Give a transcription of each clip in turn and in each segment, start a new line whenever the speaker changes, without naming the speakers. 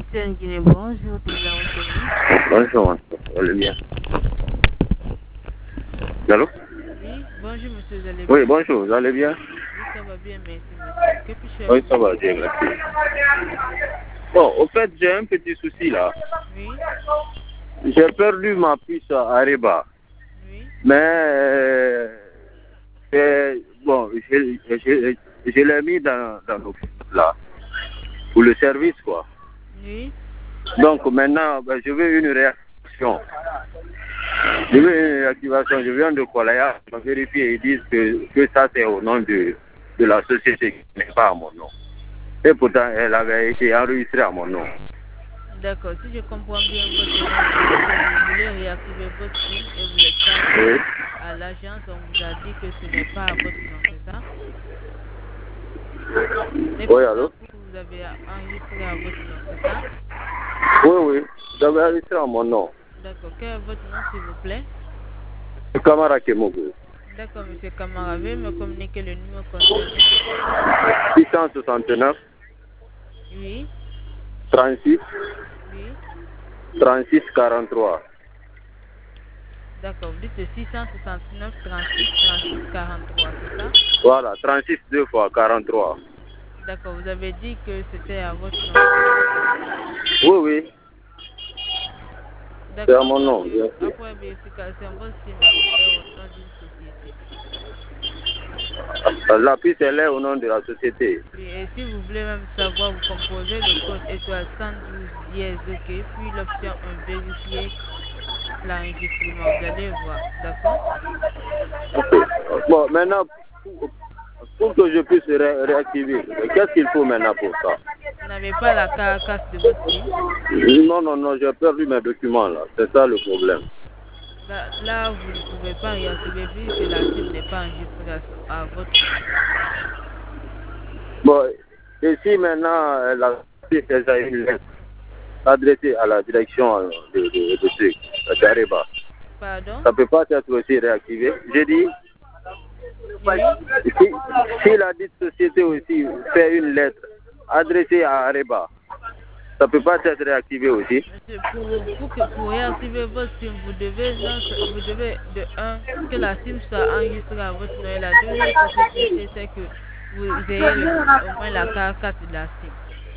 Christiane Guinée, bonjour, tu l'as reconnu?
Bonjour, vous allez bien? Allô?
Oui, bonjour monsieur, vous allez bien?
Oui, bonjour, vous allez bien?
Oui, ça va bien, merci monsieur. Que puis-je faire
Oui,
pour
ça
vous?
va bien, merci. Bon, au fait, j'ai un petit souci là.
Oui,
J'ai perdu ma puce à Areba.
oui,
Mais, bon, je l'ai mis dans le là, pour le service, quoi.
oui.
Donc maintenant, je veux une réaction. Je veux une réactivation. Je viens de Kolaya, je vais vérifier. Ils disent que ça, c'est au nom de la société qui n'est pas à mon nom. Et pourtant, elle avait été enregistrée à mon nom.
D'accord, si je comprends bien votre demande, c'est que vous voulez réactiver votre SIM et vous êtes parti
Oui.
à l'agence, on vous a dit que ce n'est pas à votre nom, c'est ça? Et
Oui,
pourtant,
allô?
vous avez enregistré à votre nom, c'est ça?
Oui, oui. J'avais enregistré à mon nom.
D'accord, quel est votre nom s'il vous plaît?
Kamara Kemogo.
D'accord, monsieur Kamara, veuillez me communiquer le numéro concerné, s'il vous plaît.
669
Oui,
36
oui.
36 43.
D'accord, vous dites 669 36 36 43, c'est ça?
Voilà, 36 2 fois 43.
D'accord, vous avez dit que c'était à votre nom.
Oui, oui. C'est à
D'accord,
mon nom, bien sûr.
après vérification, votre SIM est au nom d'une société.
La puce, elle est au nom de la société.
Oui, et si vous voulez même savoir, vous composez le code étoile 112 dièse, ok, puis l'option 1, vérifier l'enregistrement. Vous allez voir, d'accord?
Bon, maintenant, pour que je puisse réactiver, qu'est-ce qu'il faut maintenant pour ça?
Vous n'avez pas la carcasse de votre SIM.
Non, non, non, j'ai perdu mes documents là. C'est ça le problème.
Là, vous ne pouvez pas réactiver vu que la SIM n'est pas enregistrée à votre nom.
Bon, ici maintenant, la puce, elle a une lettre adressée à la direction de truc, d'Areba.
Pardon?
Ça ne peut pas être aussi réactivé. J'ai dit,
Oui.
si la dite société aussi fait une lettre adressée à Areba, ça ne peut pas être réactivé aussi.
Monsieur, pour réactiver votre SIM, vous devez, non, vous devez de un, que la SIM soit enregistrée à votre nom. Et la deuxième possibilité, c'est que vous ayez au moins la carcasse de la SIM.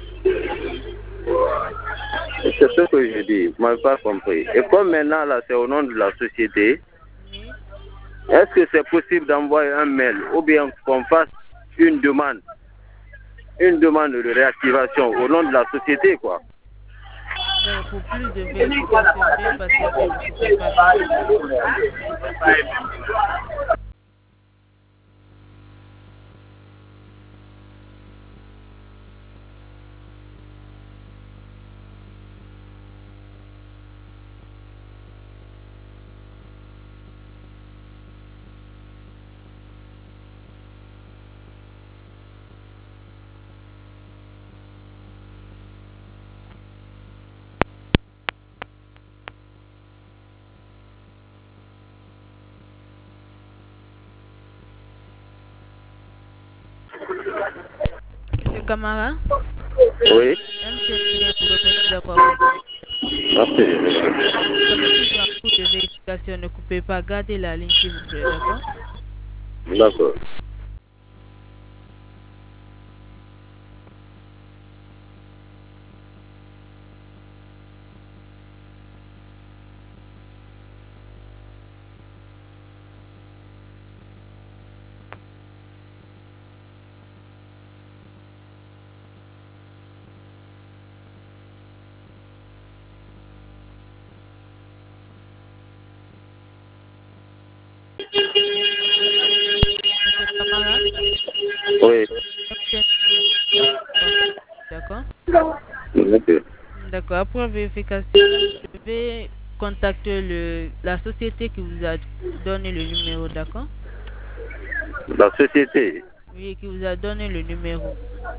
C'est ce que je dis, vous m'avez pas compris. Et comme maintenant là c'est au nom de la société,
Oui.
est-ce que c'est possible d'envoyer un mail ou bien qu'on fasse une demande de réactivation au nom de la société, quoi?
Donc, pour plus de vérification, veuillez patienter, ne coupez pas, merci. Monsieur Camara,
Oui.
MCN vous remercie d'avoir composé.
Merci.
Comme toujours en cours de vérification, ne coupez pas, gardez la ligne s'il vous plaît, d'accord?
D'accord.
Monsieur Camara,
Oui.
MCN, d'accord?
Ok.
D'accord, après vérification, je vais contacter la société qui vous a donné le numéro, d'accord?
La société.
Oui, qui vous a donné le numéro.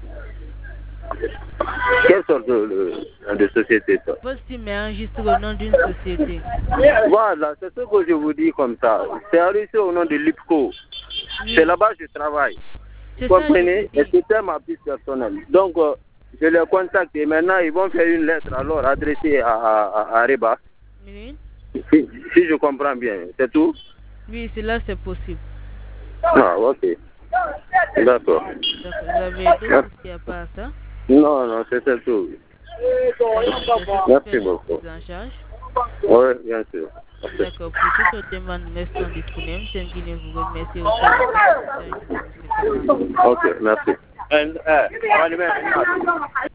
Quelle sorte de société ça?
Votre SIM est enregistré au nom d'une société.
Voilà, c'est ce que je vous dis comme ça. C'est enregistré au nom de l'IPCO.
Oui,
C'est là-bas que je travaille. Vous
c'est ça, je
comprenez?
vous
Et
dis.
c'était ma piste personnelle. Donc, Je les contacte et maintenant ils vont faire une lettre alors adressée à Reba.
Oui.
Si je comprends bien, c'est tout?
Oui, cela c'est possible.
Ah, ok. D'accord.
Vous avez d'autres soucis à part ça?
Non, c'est tout. Merci beaucoup.
En charge?
Oui, bien sûr.
D'accord, pour toutes autres demandes, nous restons disponibles. C'est Guinée vous remercie aussi.
Ok, merci.